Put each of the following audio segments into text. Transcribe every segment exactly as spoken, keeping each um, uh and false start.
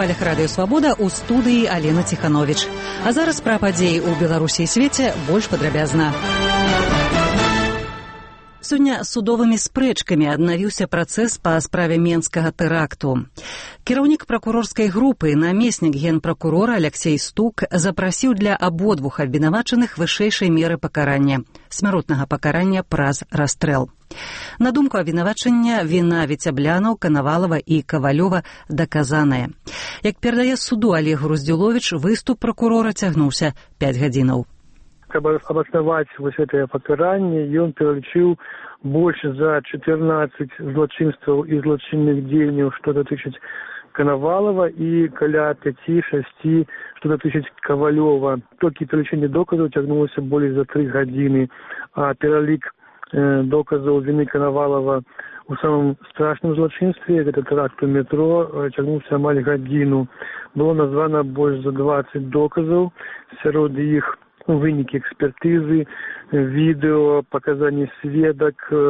хвалях радыё «Свабода» ў студыі Алена Ціхановіч. А зараз пра падзеі ў Беларусі і свеце больш падрабязна. Сёння судовымі спрэчкамі аднавіўся працэс па справе менскага тэракту. Кіраўнік пракурорскай групы, намеснік генпракурора Алексей Стук запрасіў для абодвух абвінавачаных вышэйшай меры пакарання – смяротнага пакарання праз расстрэл. На думку абвінавачання, віна Віцяблянаў, Канавалава і Кавалёва даказаная. Як перадае суду Олег Груздзіловіч, выступ пракурора цягнуўся пяць гадзінаў. Каб абаснаваць вось гэтае пакаранне, ён пералічыў больш за чатырнаццаць злачынстваў і злачынных дзеянняў, што датычыць Канавалава, і каля пяці-шасці, што датычыць Кавалёва. Толькі пералічэнне доказаў цягнулася болей за тры гадзіны, а пералік э, доказаў віны Канавалава у самым страшным злачынстве, гэта тэракт у метро, цягнуўся амаль гадзіну. Было названа больш за дваццаць доказаў, сярод іх вынікі экспертызы, відэо, паказанні сведак,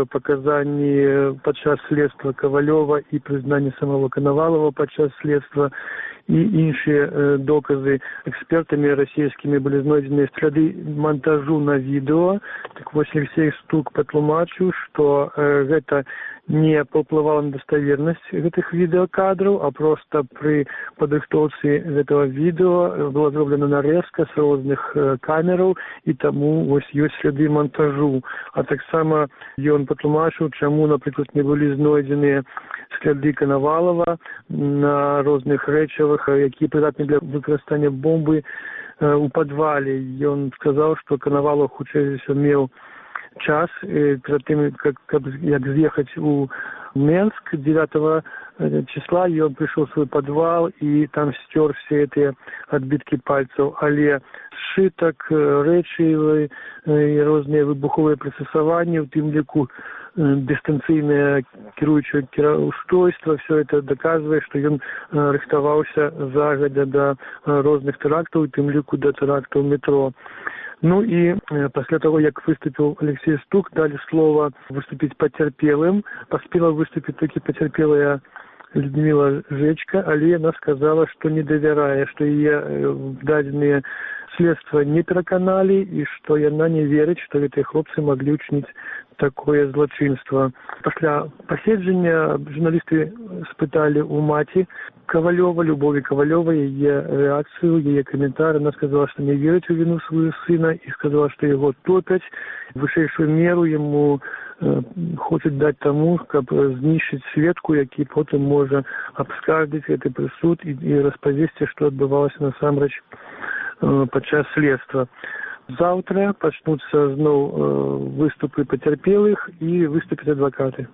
паказанні падчас следства Кавалёва і прызнанне самого Канавалова падчас следства і іншыя доказы. Экспертамі расійскімі былі знойдзены сляды монтажу на відэо. Так вось Алексей Стук патлумачыў, што гэта не паўплывала на даставернасць гэтых відэакадраў, а проста пры падрыхтоўцы гэтага відэо была зроблена нарэзка з розных камераў, і таму вось ёсць сляды монтажу. А таксама ён патлумачыў, чаму, напрыклад, не былі знойдзеныя сляды Канавалава на розных рэчывах, якія прыдатны для выкарыстання бомбы у падвале. Ён сказаў, што Канавалов хутчэй за ўсё меў час перед тем, как, как, як з'ехаць у Менск девятого числа, ён прыйшоў у свой подвал і там сцёр все гэтыя адбіткі пальцаў, але сшытак, рэчывы і розныя выбуховыя прыстасаванні, у тым ліку дыстанцыйнае кіруючае устройства, все это доказвае, што ён рыхтаваўся загадзя да розных тэрактаў, у тым ліку да тэрактаў метро. Ну і пасля таго, як выступіў Алексей Стук, далі слова выступіць пацярпелым. Паспела выступіць толькі пацярпелая Людмила Жечка, але яна сказала, што не давярае, што яе дадзеныя следства не пераканалі і што яна не верыць, што гэтыя хлопцы маглі ўчыніць такое злачынства. Пасля паседжання журналісты спыталі у маці Кавалёва, Любові Кавалёвай, яе рэакцыю, яе каментар. Она сказала, што не верыць у віну сваю сына і сказала, што яго топяць. Вышэйшую меру яму э, хочуць даць таму, каб знішчыць сведку, які потым можа абскардзіць гэты прысуд і, і распавесці, што адбывалася насамрэч э, падчас следства. Заўтра пачнуцца зноў э, выступы пацярпелых і выступяць адвакаты.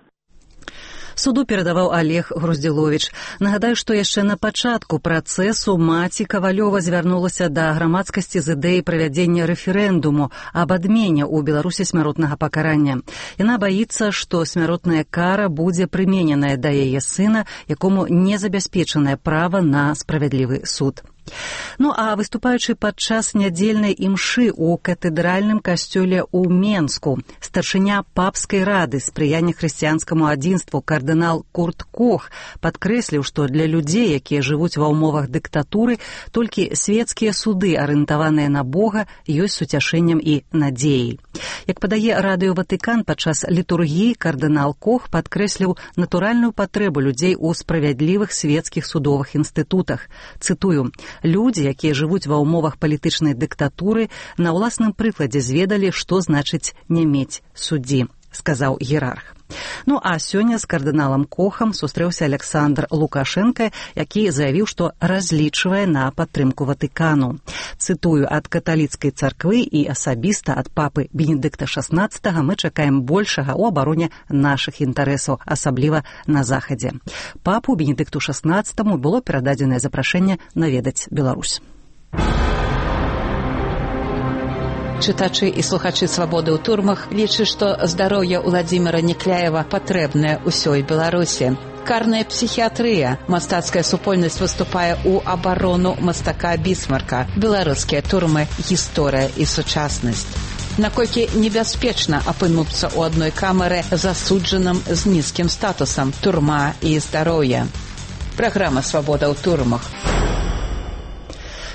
Суду перадаваў Олег Груздзіловіч. Нагадаю, што яшчэ на пачатку працэсу маці Кавалёва звярнулася да грамадскасці з ідэяй правядзення рэферэндуму аб адмене ў Беларусі смяротнага пакарання. Яна баіцца, што смяротная кара будзе прымененая да яе сына, якому не забяспечанае права на справядлівы суд. Ну а выступаючы падчас нядзельнай імшы ў катэдральным касцёле ў Менску, старшыня папскай рады спрыяння хрысціянскаму адзінству кардынал Курт Кох падкрэсліў, што для людзей, якія жывуць ва ўмовах дыктатуры, толькі свецкія суды, арыентаваныя на Бога, ёсць суцяшэннем і надзеяй. Як падае радыё Ватыкан, падчас літургіі кардынал Кох падкрэсліў натуральную патрэбу людзей у справядлівых свецкіх судовых інстытутах. Цытую: «Людзі, якія жывуць ва ўмовах палітычнай дыктатуры, на ўласным прыкладзе зведалі, што значыць не мець суддзі», сказаў іерарх. Ну а сёння з кардыналам Кохам сустрэўся Александр Лукашенко, які заявіў, што разлічвае на падтрымку Ватыкану. Цытую: «Ад каталіцкай царквы і асабіста ад папы Бенедыкта шаснаццатага мы чакаем большага ў абароне нашых інтарэсаў, асабліва на захадзе». Папу Бенедыкту шаснаццатаму было перададзенае запрашэнне наведаць Беларусь. Чытачы і слухачы «Свабоды ў турмах» лічаць, што здароўе Уладзіміра Некляева патрэбнае ўсёй Беларусі. Карная псіхіятрыя. Мастацкая супольнасць выступае ў абарону мастака Бісмарка. Беларускія турмы, гісторыя і сучаснасць. Наколькі небяспечна апынуцца ў адной камеры засуджаным з нізкім статусам турма і здароўе. Праграма «Свабода ў турмах».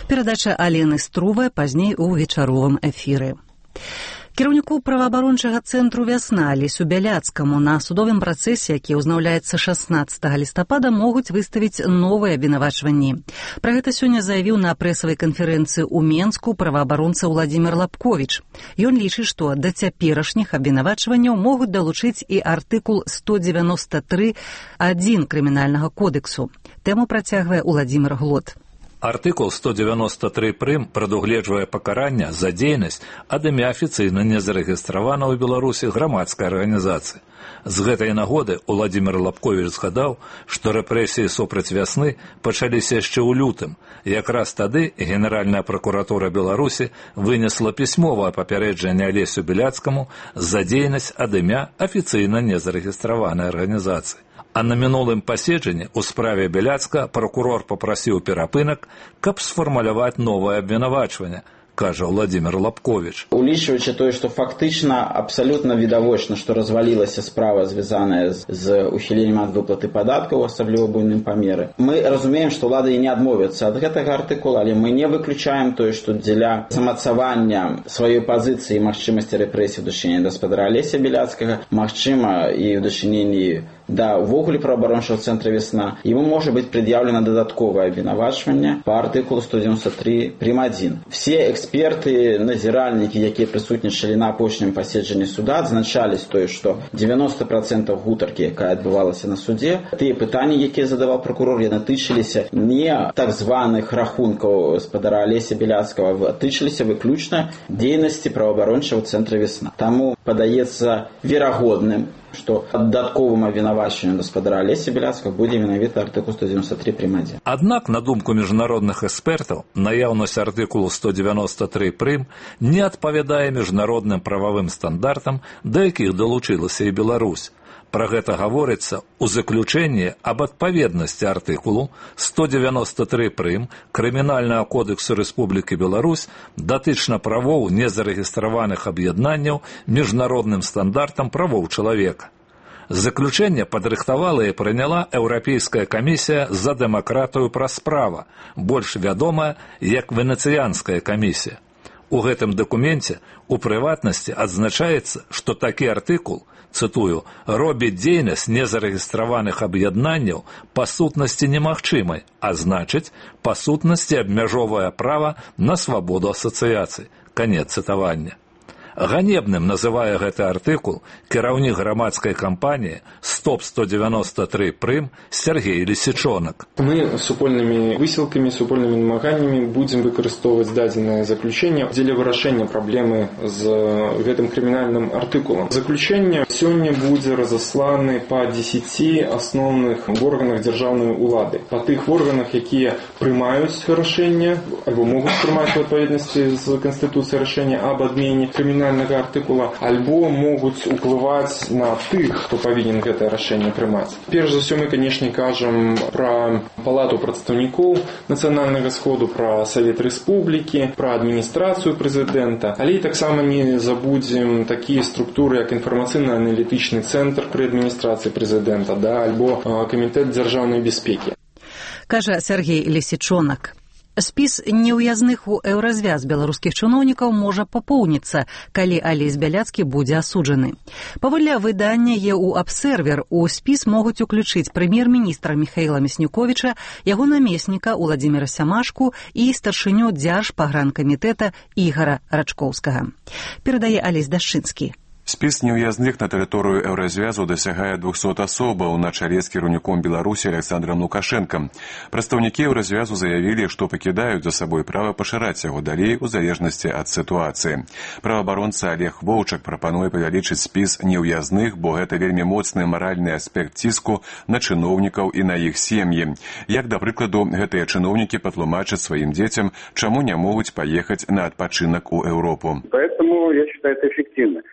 Перадача Алены Струвай пазней у вечаровым эфіры. Кіраўніку праваабарончага цэнтру «Вясна» Алесю Бяляцкаму на судовым працэсе, які ўзнаўляецца шаснаццатага лістапада, могуць выставіць новыя абвінавачванні. Пра гэта сёння заявіў на прэсавай канферэнцыі ў Менску праваабаронца Уладзімір Лапковіч. Ён лічыць, што да цяперашніх абвінавачванняў могуць далучыць і артыкул сто девяносто три один крымінальнага кодексу. Тэму працягвае Уладзімір Глот. Артыкул сто девяносто три прым прадугледжвае пакаранне за дзейнасць ад імя афіцыйна не зарэгістравана ў Беларусі грамадскай арганізацыі. З гэтай нагоды Уладзімір Лапковіч згадаў, што рэпрэсіі супраць «Вясны» пачаліся яшчэ ў лютым. Якраз тады Генеральная пракуратура Беларусі вынесла пісьмовае папярэджанне Алесю Бяляцкаму за дзейнасць ад імя афіцыйна не зарэгістраванай арганізацыі. А на мінулым паседжанні ў справе Бяляцка пракурор папрасіў перапынак, каб сфармуляваць новае абвінавачванне, кажа Уладзімір Лапковіч. Улічваючы тое, што фактычна абсалютна відавочна, што развалілася справа, звязаная з, з ухіленнем ад выплаты падаткаў, асабліва буйным памеры. Мы разумеем, што ўлада і не адмовіцца ад гэтага артыкула, але мы не выключаем тое, што дзеля замацавання сваёй пазіцыі і магчымасці рэпрэсій ў дачыненні гаспадара Алеся Бяляцкага, магчыма і ў дачыненні да увогуле праваабарончага цэнтра «Вясна», ему можа быць пред'яўлена дадатковае абвінавачванне па артыкулу сто девяносто три прим один. Все эксперты, назіральнікі, якія прысутнічалі на апошнім паседжанні суда, адзначалі тое, што девяносто процентов гутаркі, якая адбывалася на судзе, тыя пытанні, якія задаваў прокурор, яны тычыліся не так званых рахункаў гаспадара Алеся Бяляцкага, а тычыліся выключна дзейнасці праваабарончага цэнтра «Вясна». Таму падаецца верагодным, што дадатковым абвінавачваннем гаспадара Алеся Бяляцкага будзе менавіта артыкул сто девяносто три прим один. Аднак, на думку міжнародных экспертаў, наяўнасць артыкулу сто девяносто три прим не адпавядае міжнародным прававым стандартам, да якіх далучылася і Беларусь. Пра гэта гаворыцца ў заключэнні аб адпаведнасці артыкулу сто девяносто три прим Крымінальнага кодексу Рэспублікі Беларусь датычна правоў незарэгістраваных аб'яднанняў міжнародным стандартам правоў чалавека. Заключэнне падрыхтавала і прыняла Еўрапейская камісія за дэмакратыю праз права, больш вядомая як Венецыянская камісія. У гэтым дакуменце, у прыватнасці, адзначаецца, што такі артыкул, цытую, робіць дзейнасць незарэгістраваных аб'яднанняў па сутнасці немагчымай, а значыць, па сутнасці абмяжоўвае права на свабоду асацыяцыі. Канец цытавання. Ганебным называе гэты артыкул кіраўнік грамадскай кампаніі «Стоп сто девяносто три прим» Сергей Лисичонок. Мы супольнымі высілкамі, супольнымі намаганнямі будзем выкарыстоўваць дадзенае заключэнне дзеля вырашэння праблемы з гэтым крымінальным артыкулам. Заключэнне сёння будзе разасланы па дзесяці асноўных органах дзяржаўнай улады. Па тых органах, якія прымаюць рашэнне, альбо могуць прымаць у адпаведнасці з Канстытуцыяй рашэнне аб адмене крымінальнага артыкула, альбо могуць уплываць на тых, хто павінен гэтае рашэнне прымаць. Перш за ўсё мы, канешне, кажам пра палату прадстаўнікоў нацыянальнага сходу, пра Савет Рэспублікі, пра адміністрацыю прэзідэнта, але і таксама не забудзем такія структуры, як інфармацыйна-аналітычны цэнтр пры адміністрацыі прэзідэнта, да, альбо камітэт дзяржаўнай бяспекі. Кажа Сергей Лисичонок. Спіс неўязных у еўразвяз беларускіх чыноўнікаў можа папоўніцца, калі Алесь Бяляцкі будзе асуджаны. Паводле выдання «ЕУ Абсервер» у спіс могуць уключыць прэм'ер-міністра Міхаіла Мяснюковіча, яго намесніка Уладзіміра Сямашку і старшыню дзяржпагранкамітэта Ігара Рачкоўскага. Перадае Алесь Дашчынскі. Спіс неўязных на тэрыторыю еўразвязу дасягае двухсот асобаў на чале з кіраўніком Беларусі Александрам Лукашэнкам. Прадстаўнікі еўразвязу заявілі, што пакідаюць за сабой права пашыраць яго далей у залежнасці ад сітуацыі. Праваабаронца Олег Воўчак прапануе павялічыць спіс неўязных, бо гэта вельмі моцны маральны аспект ціску на чыноўнікаў і на іх сем'і. Як, да прыкладу, гэтыя чыноўнікі патлумачаць сваім дзецям, чаму не могуць паехаць на адпачынак у Еўропу. Поэтому я считаю это эффективно. Таму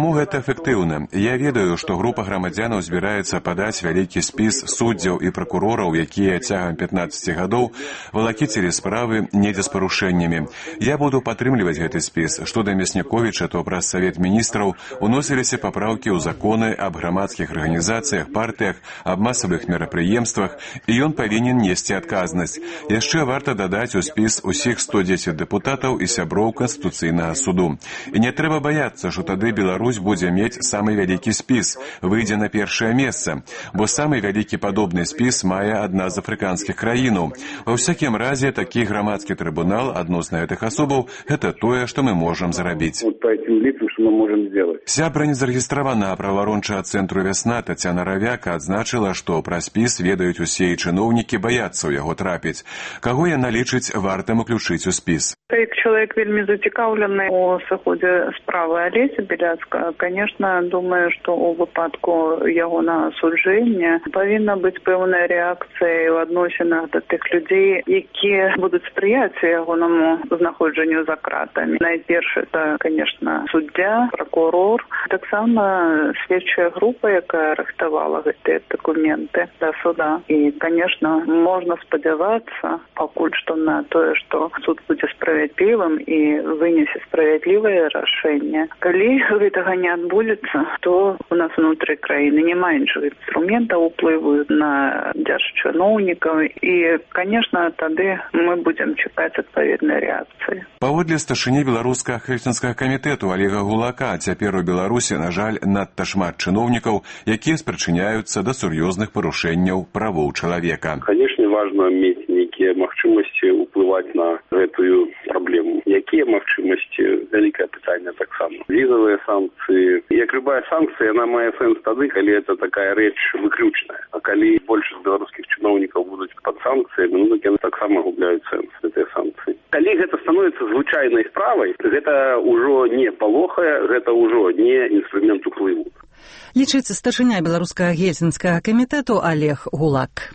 Чаму гэта эфектыўна? Я ведаю, што група грамадзянаў збіраецца падаць вялікі спіс суддзяў і пракурораў, якія цягам пятнаццаці гадоў валакіцілі справы недзе з парушэннямі. Я буду падтрымліваць гэты спіс. Што да Мясніковіча, то праз Савет міністраў уносіліся папраўкі ў законы аб грамадскіх арганізацыях, партыях, аб масавых мерапрыемствах, і ён павінен несці адказнасць. Яшчэ варта дадаць у спіс усіх сто дзесяць дэпутатаў і сяброў Канстытуцыйнага суду. І не трэба баяцца, што тады Беларусь будзе мець самы вялікі спіс, выйдзе на першае месца, бо самы вялікі падобны спіс мае адна з афрыканскіх краінаў. Ва ўсякім разе, такі грамадскі трыбунал адносна гэтых асобаў – гэта тое, што мы можам зрабіць. Вот по этим лицам, что мы можем сделать. Сябра незарэгістраванага праваабарончага цэнтру «Вясна» Тацяна Равяка адзначыла, што пра спіс ведаюць усе і чыноўнікі баяцца ў яго трапіць. Каго яна лічыць вартым уключыць у спіс? Як чалавек вельмі зацікаўлены у сыходзе справы Алеся Беляцкага, конечно, думаю, што ў выпадку яго на асуджэння павінна быць пэўная рэакцыя ў адносінах да тых людзей, якія будуць спрыяць ягонаму знаходжанню за кратамі. Найперш, это, конечно, суддзя, прокурор, таксама следчая група, якая рыхтавала гэтыя дакументы да суда. І, конечно, можна спадзявацца пакуль што на тое, што суд будзе справядлівым і вынесе справядлівае рашэнне. Калі гэтага не адбудзецца, то у нас внутры краіны няма іншых інструментаў уплыву на дзяржчыноўнікаў і, конечно, тады мы будзем чакаць адпаведнай рэакцыі. Паводле старшыні беларускага хельсінскага камітэту Олега Гулака, цяпер у Беларусі, на жаль, надта шмат чыноўнікаў, якія спрычыняюцца да сур'ёзных парушэнняў правоў чалавека. Конечно, важно мець нейкія магчымасці ўплываць на гэтую праблему. Якія магчымасці? Вялікае пытанне таксама. Візавыя санкцыі. Як любая санкцыя, яна мае сэнс тады, калі это такая рэч выключная. А калі большасць беларускіх чыноўнікаў будуць пад санкцыямі, ну так яны таксама губляюць сэнс гэтыя санкцыі. Калі гэта становіцца звычайнай справай, гэта ўжо не палохае, гэта ўжо не інструмент уплыву. Лічыць старшыня беларускага гельсінскага камітэту Олег Гулак.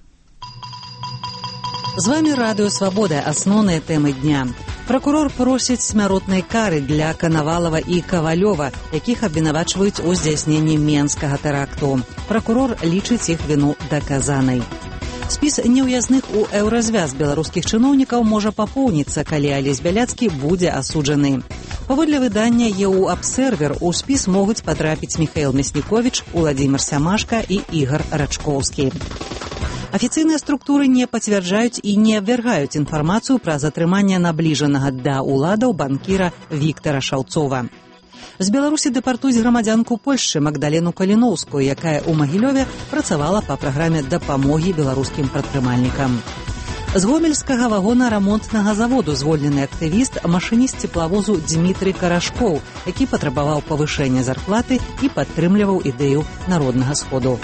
З вами Радыё Свабода. Асноўныя тэмы дня. Пракурор просіць смяротнай кары для Канавалава і Кавалёва, якіх абвінавачваюць у здзяйсненні менскага тэракту. Пракурор лічыць іх віну даказанай. Спіс неўязных у еўразвяз беларускіх чыноўнікаў можа папоўніцца, калі Алесь Бяляцкі будзе асуджаны. Паводле выдання ЕУ «Абсервер» у спіс могуць патрапіць Міхаіл Мясніковіч, Уладзімір Сямашка і Ігар Рачкоўскі. Афіцыйныя структуры не пацвярджаюць і не абвяргаюць інфармацыю пра затрыманне набліжанага да ўладаў банкіра Віктара Шаўцова. З Беларусі дэпартуюць грамадзянку Польшчы Магдалену Каліноўскую, якая ў Магілёве працавала па праграме дапамогі беларускім прадпрымальнікам. З гомельскага вагона-рамонтнага заводу звольнены актывіст, машыніст цеплавозу Дмітрый Карашкоў, які патрабаваў павышэння зарплаты і падтрымліваў ідэю народнага сходу.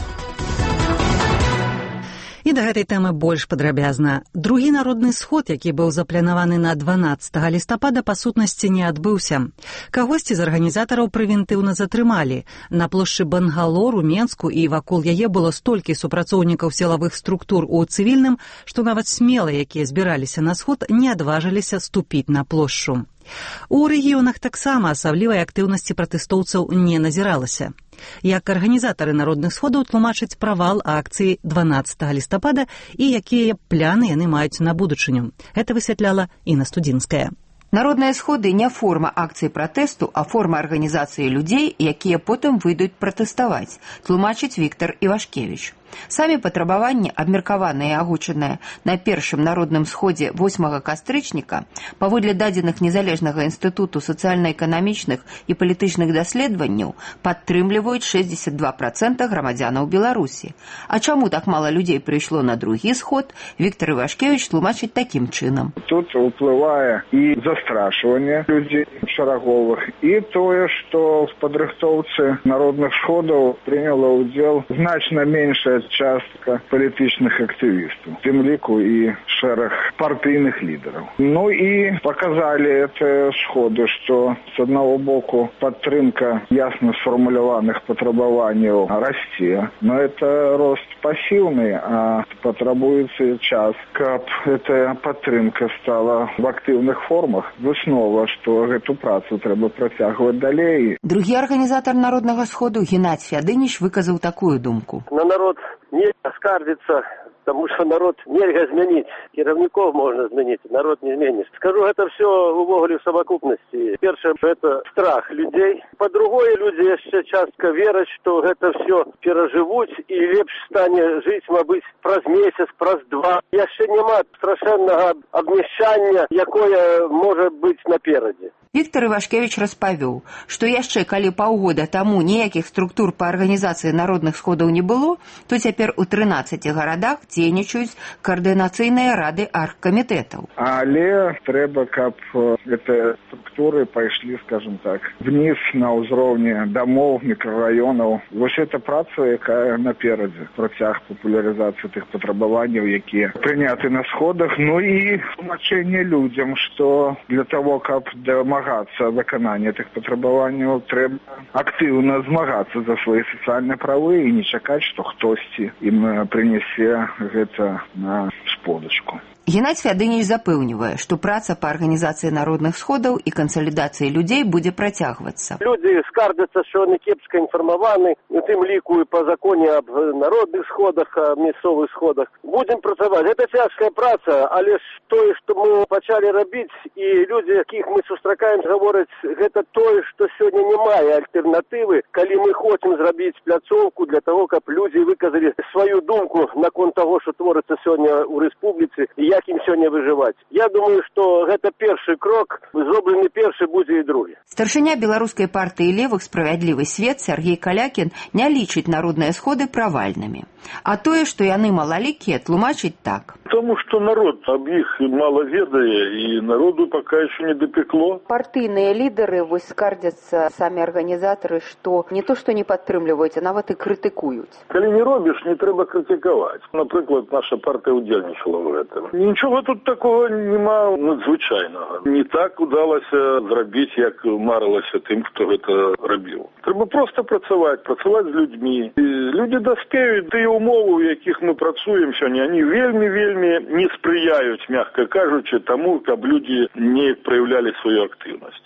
І да гэтай тэмы больш падрабязна. Другі народны сход, які быў запланаваны на дванаццатага лістапада, па сутнасці не адбыўся. Кагосьці з арганізатараў прэвентыўна затрымалі. На плошчы Бангалор у Менску і вакол яе было столькі супрацоўнікаў сілавых структур у цывільным, што нават смелыя, якія збіраліся на сход, не адважыліся ступіць на плошчу. У рэгіёнах таксама асаблівай актыўнасці пратэстоўцаў не назіралася. Як арганізатары народных сходаў тлумачаць правал акцыі дванаццатага лістапада і якія пляны яны маюць на будучыню. Гэта высвятляла Інна Студзінская. Народныя сходы не форма акцыі пратэсту, а форма арганізацыі людзей, якія потым выйдуць пратэставаць, тлумачыць Віктар Івашкевіч. Самі патрабаванні, абмеркаваныя і агучаныя на першым народным сходзе восьмага кастрычніка, паводле дадзеных незалежнага інстытуту сацыяльна-эканамічных і палітычных даследаванняў, падтрымліваюць шэсцьдзесят два працэнты грамадзянаў Беларусі. А чаму так мала людзей прыйшло на другі сход, Віктар Івашкевіч тлумачыць такім чынам. Тут уплывае і застрашванне людзей шараговых, і тое, што в падрыхтоўцы народных сходаў прыняла ўдзел значна меншая частка палітычных актывістаў, у тым ліку і шэраг партыйных лідараў. Ну і паказалі гэтыя сходы, што з аднаго боку падтрымка ясна сфармуляваных патрабаванняў расце, но это рост пасіўны, а патрабуецца час, каб гэтая падтрымка стала в актыўных формах. Выснова, што гэту працу трэба працягваць далей. Другі арганізатар народнага сходу Геннадзь Фядыніч выказаў такую думку. На народ нельга скардзіцца, потому что народ нельга змяніць. Кіраўнікоў можна змяніць, народ не зменіш. Скажу, это все увогуле в совокупности. Первое, это страх людей. По-другое, люди яшчэ частка вераць, что это все перажывуць и лепш стане жыць, мабыць, праз месяц, праз два. Яшчэ няма страшэннага абнішчання, якое можа быць наперадзе. Віктор Івашкевіч распавёў, што яшчэ калі паўгода таму ніякіх структур па арганізацыі народных сходаў не было, то цяпер у трынаццаці гарадах дзейнічаюць каардынацыйныя рады аргкамітэтаў. Але трэба, каб гэтыя структуры пайшлі, скажем так, вниз на ўзроўні дамоў, мікрараёнаў. Вось эта праца, якая наперадзе, працяг папулярызацыі тых патрабаванняў, якія прыняты на сходах, ну і тлумачэнне людзям, што для того, каб дамагацца выканання тых патрабаванняў, трэба актыўна змагацца за свае сацыяльныя правы і не чакаць, што хтосьці ім прынясе гэта на сподачку. Геннадзь Фядыніч запэўнівае, што праца па арганізацыі народных сходаў і кансалідацыі людзей будзе працягвацца. Людзі скардзяцца, што они кепска інфармаваны, у тым ліку і па законе аб народных сходах, аб мясцовых сходах. Будзем працаваць. Гэта цяжкая праца, але ж тое, што мы пачалі рабіць, і людзі, якіх мы сустракаем, гавораць, гэта тое, што сёння не мае альтэрнатывы, калі мы хочам зрабіць пляцоўку для таго, каб людзі выказалі сваю думку наконт таго, што творыцца сёння ў рэспубліцы, і як ім сёння выжываць. Я думаю, што гэта першы крок, зроблены першы будзе і другі. Старшыня беларускай партыі левых «Справядлівы свет» Сергей Калякін не лічыць народныя сходы правальнымі. А тое, што яны малалікія, тлумачыць так. Тому што народ аб іх мала ведае, і народу пака яшчэ не дапекло. Партыйныя лідары вось скардзяцца самі арганізатары, што не то што не падтрымліваюць, а нават і крытыкуюць. Калі не робіш, не трэба крытыкаваць. Напрыклад, наша партыя удзельнічала ў гэтым. Нічога тут такого нема надзвычайнага. Не так удалася зрабіць, як марылася тым, хто гэта рабіў. Трэба проста працаваць, працаваць з людзьмі. І людзі даспеюць тыя умовы, у якіх мы працуем сёння, они вельмі-вельмі не спрыяюць, мягка кажучы, таму, каб людзі неяк праяўлялі сваю актыўнасць.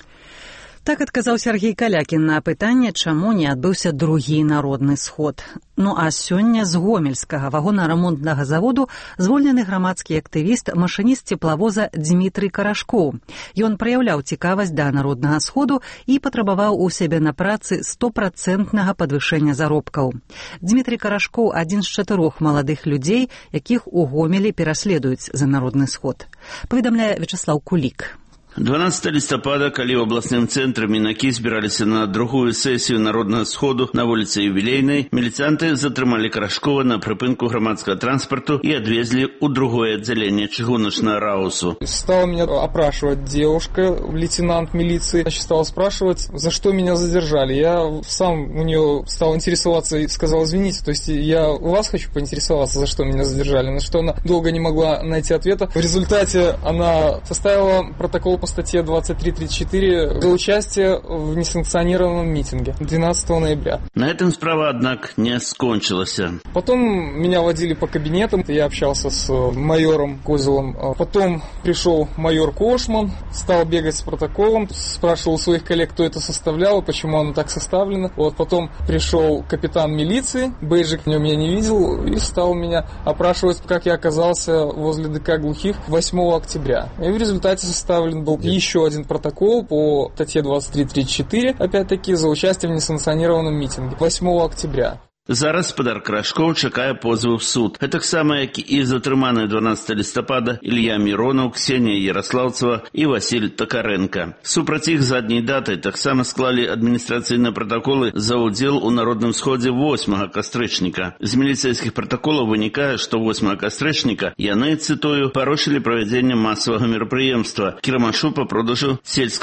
Так адказаў Сергей Калякін на пытанне, чаму не адбыўся другі народны сход. Ну а сёння з гомельскага вагонарамонтнага заводу звольнены грамадскі актывіст, машыніст цеплавоза Дзмітрый Карашкоў. Ён праяўляў цікавасць да народнага сходу і патрабаваў у сябе на працы стопрацэнтнага падвышэння заробкаў. Дзмітрый Карашкоў адзін з чатырох маладых людзей, якіх у Гомелі пераследуюць за народны сход. Паведамляе Вячаслаў Кулік. дванаццатага лістапада, калі ў абласным цэнтры мінакі збіраліся на другую сесію народнага сходу на вуліцы Юбілейнай, міліцыянты затрымалі Карашкова на прыпынку грамадскага транспарту і адвезлі ў другое аддзяленне чыгуначнага раусу. Стала меня опрашивать девушка, лейтенант милиции, значит, стала спрашивать, за что меня задержали. Я сам у нее стал интересоваться и сказал, извините, то есть я у вас хочу поинтересоваться, за что меня задержали, на что она долго не могла найти ответа. В результате она составила протокол по статье двадцать три тридцать четыре за участие в несанкционированном митинге двенадцатого ноября. На этом справа, однако, не скончилась. Потом меня водили по кабинетам, я общался с майором Козелом. Потом пришел майор Кошман, стал бегать с протоколом, спрашивал у своих коллег, кто это составлял, почему оно так составлено. Вот потом пришел капитан милиции, бейджик в нем я не видел, и стал меня опрашивать, как я оказался возле ДК Глухих восьмого октября. И в результате составлен был еще один протокол по статье двадцать три тридцать четыре, опять-таки за участие в несанкционированном митинге восьмого октября. Зараз спадар Карашкоў чакае позву в суд. Гэтаксама, як і затрыманыя дванаццатага лістапада Ілья Міронаў, Ксенія Ярослаўцева і Васіль Такаренка. Супраць іх задняй даты таксама склалі адміністрацыйныя пратаколы за ўдзел у народным сходзе восьмага кастрычніка. З міліцэйскіх пратаколаў вынікае, што восьмага кастрычніка яны, цытую, парушылі правядзенне масавага мерапрыемства кірмашу па продажу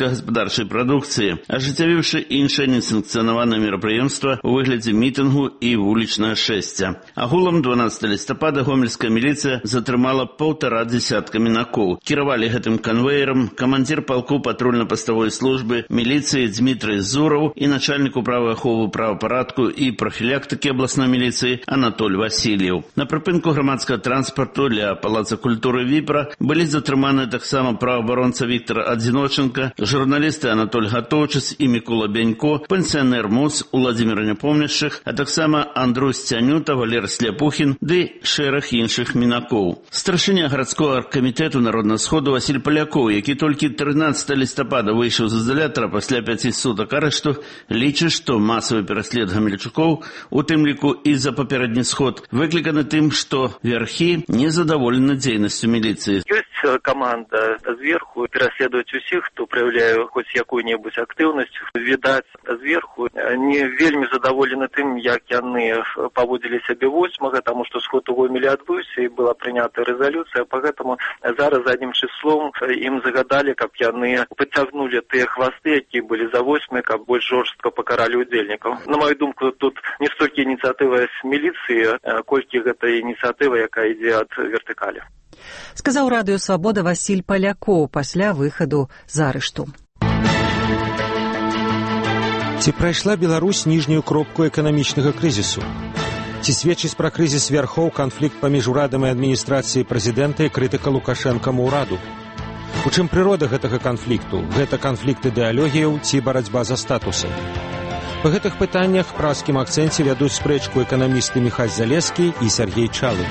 сельскагаспадарчай прадукцыі, ажыццявіўшы іншае несанкцыянаванае мерапрыемства ў выглядзе мітынгу і і вулічнае шэсце. Агулам дванаццатага лістапада гомельская міліцыя затрымала паўтара дзесятка мінакоў. Кіравалі гэтым канвеерам камандзір палку патрульна-паставой службы міліцыі Дмітрый Зураў і начальнік управы аховы правапарадку і прафілактыкі абласной міліцыі Анатоль Васильев. На прыпынку грамадскага транспарту ля палаца культуры Віпра былі затрыманы таксама праваабаронца Віктор Адзіноченко, журналісты Анатоль Гатоўчыц і Мікола Бянько, пенсіонер МУС Уладзімір Няпомняшчых, а таксама Андрусь Цянюта, Валер Сляпухін ды шэраг іншых мінакоў. Старшыня гарадскога аргкамітэту Народнага сходу Васіль Палякоў, які толькі трынаццатага лістапада выйшаў з ізалятара пасля пяці сутак арышту, лічыць, што масавы пераслед гамельчукоў, у тым ліку і за папярэдні сход, выкліканы тым, што вярхі незадаволены дзейнасцю міліцыі. Ёсць каманда зверху пераследуюць усіх, хто праяўляе хоць якую-небудзь актыўнасць. Відаць, зверху не вельмі задаволены тым, як яны паводзілі сябе восьмага, таму што сход у Гомелі адбыўся і была прынята рэзалюцыя, пагэтаму зараз заднім числом ім загадалі, каб яны пацягнулі тыя хвасты, якія былі за восьмы, каб больш жорстка пакаралі удзельнікаў. На маю думку, тут не столькі ініцыятыва з міліцыі, колькі гэта ініцыятыва, якая ідзе ад вертыкалі. Сказаў радыё «Свабода» Васіль Палякоў пасля выхаду з арышту. Ці прайшла Беларусь ніжнюю кропку эканамічнага крызісу? Ці сведчыць пра крызіс вярхоў канфлікт паміж урадам і адміністрацыяй прэзідэнта і крытыка Лукашэнкаму ўраду? У чым прырода гэтага канфлікту? Гэта канфлікт ідэалогіяў ці барацьба за статусам? Па гэтых пытаннях празкім акцэнце вядуць спрэчку эканамісты Міхась Залескі і Сергей Чалы.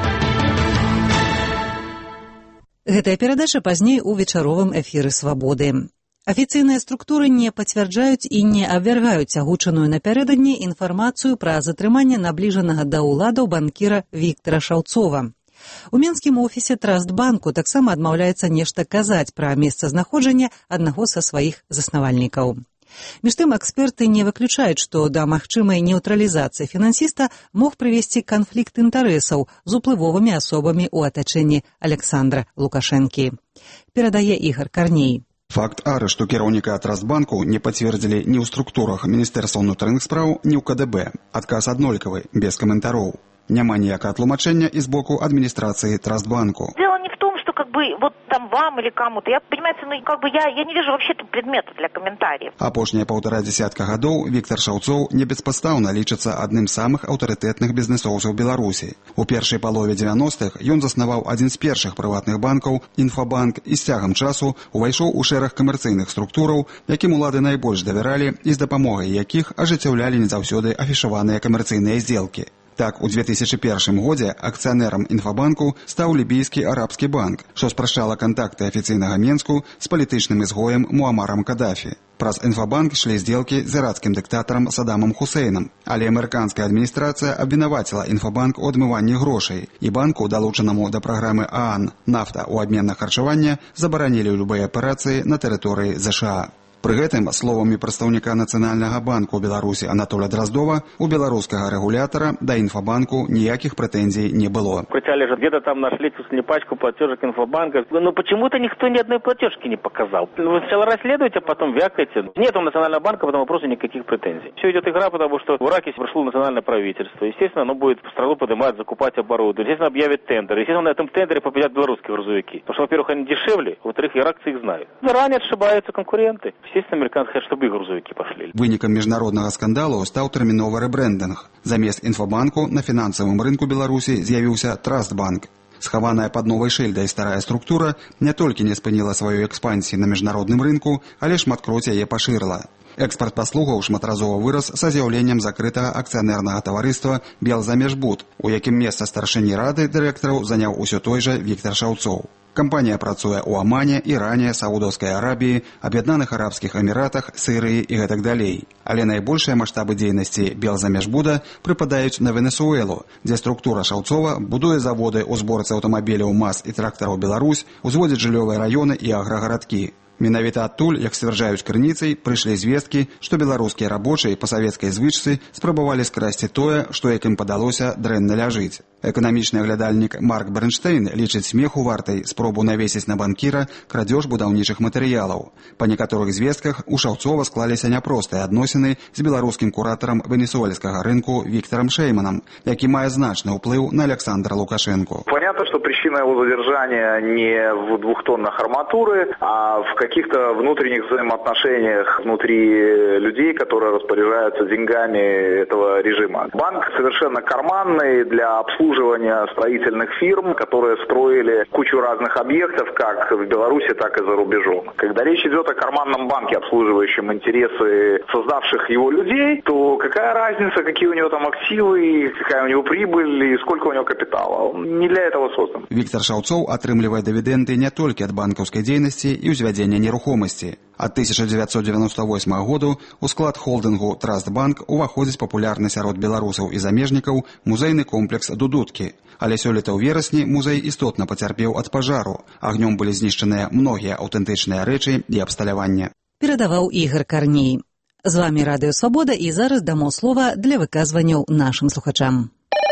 Гэтая перадача пазней у вечаровым эфіры «Свабоды». Афіцыйныя структуры не пацвярджаюць і не абвяргаюць агучаную напярэдадні інфармацыю пра затрыманне набліжанага да ўладаў банкіра Віктара Шаўцова. У мінскім офісе Трастбанку таксама адмаўляецца нешта казаць пра месцазнаходжанне аднаго са сваіх заснавальнікаў. Між тым, эксперты не выключаюць, што да магчымай нейтралізацыі фінансіста мог прывесці канфлікт інтарэсаў з уплывовымі асобамі ў атачэнні Александра Лукашэнкі. Перадае Ігор Карней. Факт арышту кіраўніка Трастбанку не пацвердзілі ні ў структурах Міністэрства ўнутраных спраў, ні ў ка дэ бэ. Адказ аднолькавы, без каментароў. Няма ніякага тлумачэння і з боку адміністрацыі Трастбанку. Дело не в том, что как бы вот там вам или кому-то. Я, понимаете, ну как бы я, я не вижу вообще предмета для комментариев. Апошнія паўтара дзесятка гадоў Віктар Шаўцоў не беспадстаўна лічыцца адным з самых аўтарытэтных бізнесоўцаў Беларусі. У першай палове дзевяностых ён заснаваў адзін з першых прыватных банкаў, Інфабанк, і з цягам часу увайшоў у шэраг камерцыйных структураў, якім улады найбольш давяралі і з дапамогай якіх ажыццяўлялі не заўсёды афішаваныя камерцыйныя здзелкі. Так, у две тысячи першым годзе акцыянерам Інфабанку стаў лібійскі арабскі банк, што спрашчала кантакты афіцыйнага Менску з палітычным ізгоем Муамарам Кадафі. Праз Інфабанк ішлі здзелкі з ірацкім дыктатарам Садамам Хусейнам, але амерыканская адміністрацыя абвінаваціла Інфабанк у адмыванні грошай, і банку, далучанаму да праграмы ААН «Нафта» у абмен на харчаванне, забаранілі любыя аперацыі на тэрыторыі ЗША. Пры гэтым, словамі прадстаўніка Нацыянальнага банку Беларусі Анатоля Дроздова, у беларускага рэгулятара да Інфабанку ніякіх прэтэнзій не было. Кричали же, где-то там нашли чуть ли не пачку платежек Инфобанка. Но почему-то никто ни одной платежки не показал. Вы сначала расследуете, а потом вякаете. Нет у Национального банка по этому вопросу никаких претензий. Все идет игра, потому что в Ираке пришло национальное правительство. Естественно, оно будет в страну поднимать, закупать оборудование. Естественно, объявит тендер. Естественно, на этом тендере победят белорусские грузовики. Потому что, во-первых, они дешевле, во-вторых, иракцы их знают. Заранее отшибаются конкуренты. Естественно, американцы хотят, чтобы их грузовики пошли. Вынікам міжнароднага скандалу стаў тэрміновы рэбрэндынг. Замест Інфабанку на фінансавым рынку Беларусі з'явіўся Трастбанк. Схаваная пад новай шыльдай старая структура не толькі не спыніла сваёй экспансіі на міжнародным рынку, але шматкроць яе пашырыла. Экспарт паслугаў шматразова вырас са з'яўленнем закрытага акцыянернага таварыства «Белзамежбуд», у якім месца старшыні рады дырэктараў заняў усё той жа Віктар Шаўцоў. Кампанія працуе ў Амане, Іране, Саудаўскай Арабіі, Аб'яднаных Арабскіх Эміратах, Сірыі і гэтак далей. Але найбольшыя маштабы дзейнасці Белзамежбуда прыпадаюць на Венесуэлу, дзе структура Шаўцова будуе заводы ў зборцы аўтамабіляў МАЗ і трактараў Беларусь, узводзіць жыллёвыя раёны і аграгарадкі. Менавіта адтуль, як сцвярджаюць крыніцай, прыйшлі звесткі, што беларускія рабочыя па савецкай звычцы спрабавалі скрасці тое, што, як ім падалося, дрэнна ляжыць. Эканамічны аглядальнік Марк Бернштейн лічыць смеху вартай спробу навесіць на банкіра крадзеж будаўнічых матэрыялаў. Па некаторых звестках у Шаўцова склаліся няпростыя адносіны з беларускім куратарам венесуэльскага рынку Виктором Шейманом, які мае значны ўплыў на Александра Лукашенко. Понятно, что причина его задержания не в двух тоннах арматуры, а в каких-то внутренних взаимоотношениях внутри людей, которые распоряжаются деньгами этого режима. Банк совершенно карманный для обслуживания строительных фирм, которые строили кучу разных объектов, как в Беларуси, так и за рубежом. Когда речь идет о карманном банке, обслуживающем интересы создавших его людей, то какая разница, какие у него там активы, какая у него прибыль и сколько у него капитала? Он не для этого создан. Віктор Шаўцоў атрымлівае дывідэнды не толькі ад банкаўскай дзейнасці і ўзвядзення нерухомасці. Ад тысяча дзевяцьсот девяносто восьмага году у склад холдынгу Трастбанк уваходзіць папулярны сярод беларусаў і замежнікаў музейны комплекс Дудуткі. Але сёлета ў верасні музей істотна пацярпеў ад пажару. Агнём былі знішчаныя многія аўтэнтычныя рэчы і абсталяванне. Перадаваў Ігор Карней. З вамі Радыё Свабода і зараз дамо слова для выказванняў нашым слухачам.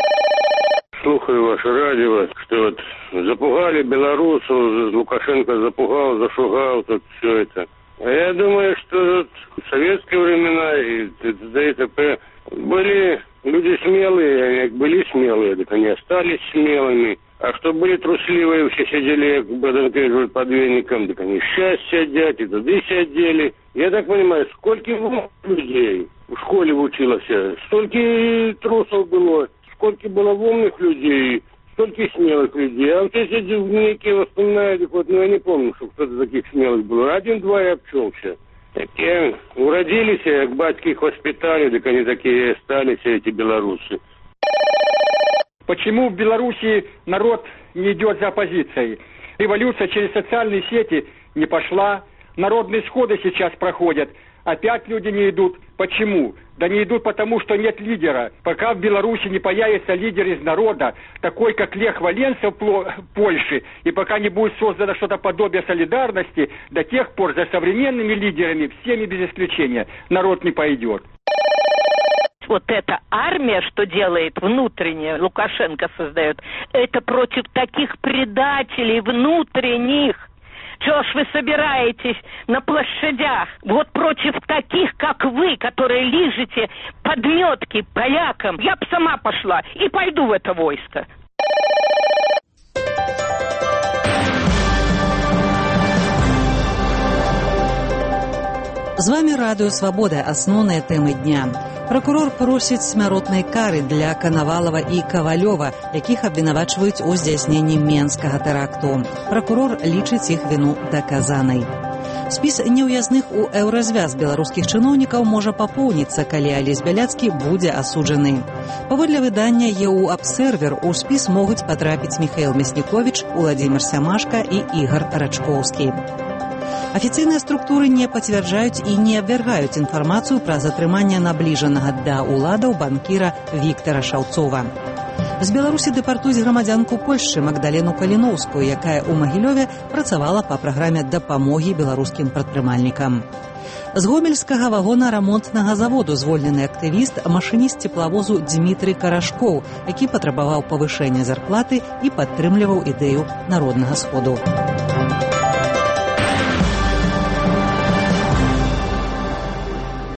Слухаю ваше радио, что вот запугали белорусов, Лукашенко запугал, зашугал, тут все это. А я думаю, что в советские времена и ДТП были люди смелые, они были смелые, так они остались смелыми. А что были трусливые, все сидели под веником, так они сейчас сидят, и туда сидели. Я так понимаю, сколько людей в школе училось, столько трусов было. Сколько было умных людей, столько смелых людей. А вот эти некие вспоминают, вот, ну я не помню, что кто-то таких смелых был. Один-два и обчелся. Такие уродились, как батьки их воспитали, так они такие и остались, эти белорусы. Почему в Беларуси народ не идет за оппозицией? Революция через социальные сети не пошла. Народные сходы сейчас проходят. Опять люди не идут. Почему? Да не идут потому, что нет лидера. Пока в Беларуси не появится лидер из народа, такой как Лех Валенса в Польше, и пока не будет создано что-то подобие солидарности, до тех пор за современными лидерами, всеми без исключения, народ не пойдет. Вот эта армия, что делает внутренне, Лукашенко создает, это против таких предателей внутренних. Чего ж вы собираетесь на площадях? Вот против таких, как вы, которые лижете подметки полякам. Я б сама пошла и пойду в это войско. З вами Радыё Свабода. Асноўныя тэмы дня. Прокурор просіць смяротнай кары для Канавалова і Кавалёва, якіх абвінавачваюць у здзяйсненні менскага тэракту. Прокурор лічыць іх віну даказанай. Спіс неўязных у еўразвяз беларускіх чыноўнікаў можа папоўніцца, калі Алесь Бяляцкі будзе асуджаны. Паводле выдання е у Абсервер у спіс могуць патрапіць Міхаіл Мясніковіч, Уладзімір Сямашка і Ігар Рачкоўскі. Афіцыйныя структуры не пацвярджаюць і не абвяргаюць інфармацыю пра затрыманне набліжанага да ўладаў банкіра Віктара Шаўцова. З Беларусі дэпартуюць грамадзянку Польшчы Магдалену Каліноўскую, якая ў Магілёве працавала па праграме дапамогі беларускім прадпрымальнікам. З гомельскага вагона-рамонтнага заводу звольнены актывіст, машыніст цеплавозу Дмітрый Карашкоў, які патрабаваў павышэння зарплаты і падтрымліваў ідэю народнага сходу.